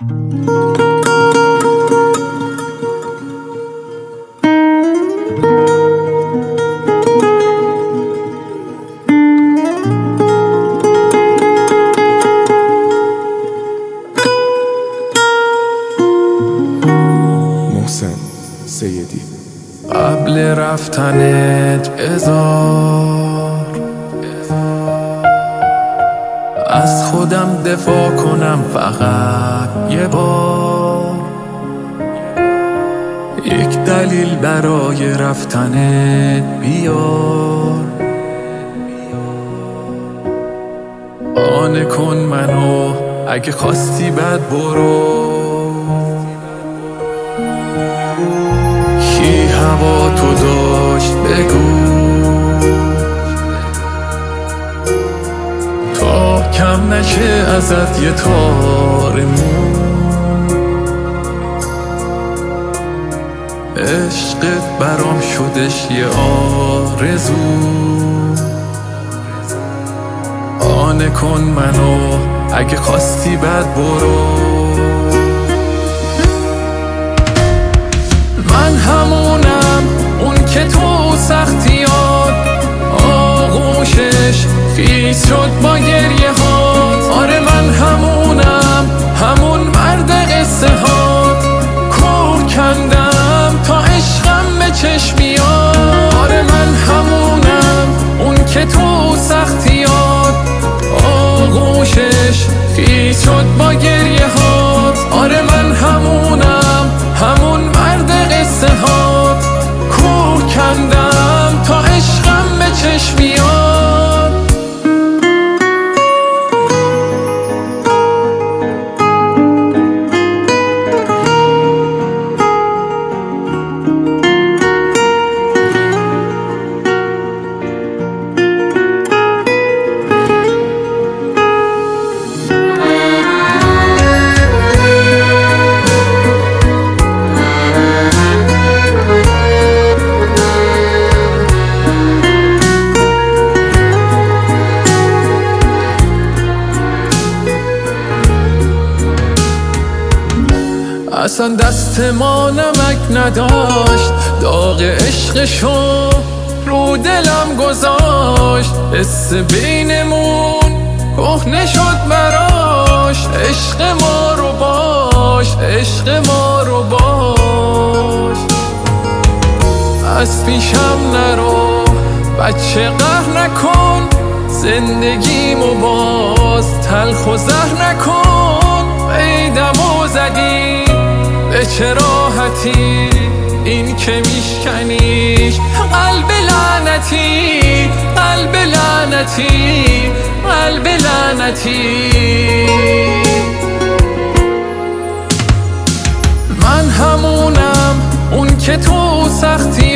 محسن سیدی. قبل رفتنت بذار از خودم دفاع کنم فقط یه بار، یک دلیل برای رفتنت بیار. قانع کن منو اگه خواستی بعد برو، کی هوا تو داشت بگو تا کم نشه ازت یه تار مون. عشقت برام شدش یه آرزو، قانع کن منو اگه خواستی بعد برو. من همونم اون که تو سختیات آغوشش خیس شد با گریه هات. آره من همونم همون مرد قصه هات، کوه کندم تا عشقم به چشم بیاد. آره من همونم اون که تو سختیات آغوشش خیس شد با گریه هات. آره من همونم همون مرد قصه هات، کوه کندم تا عشقم به چشم بیاد. اصلا دست ما نمک نداشت، داغ عشقشو رو دلم گذاشت. حس بینمون کهنه شد براش، عشق ما رو باش، عشق ما رو باش. از پیشم نرو بچه قهر نکن، زندگیمو باز تلخ و زهر نکن. قیدمو زدی به چه راحتی، این که میشکنیش قلب لعنتی، قلب لعنتی، قلب لعنتی. من همونم اون که تو سختی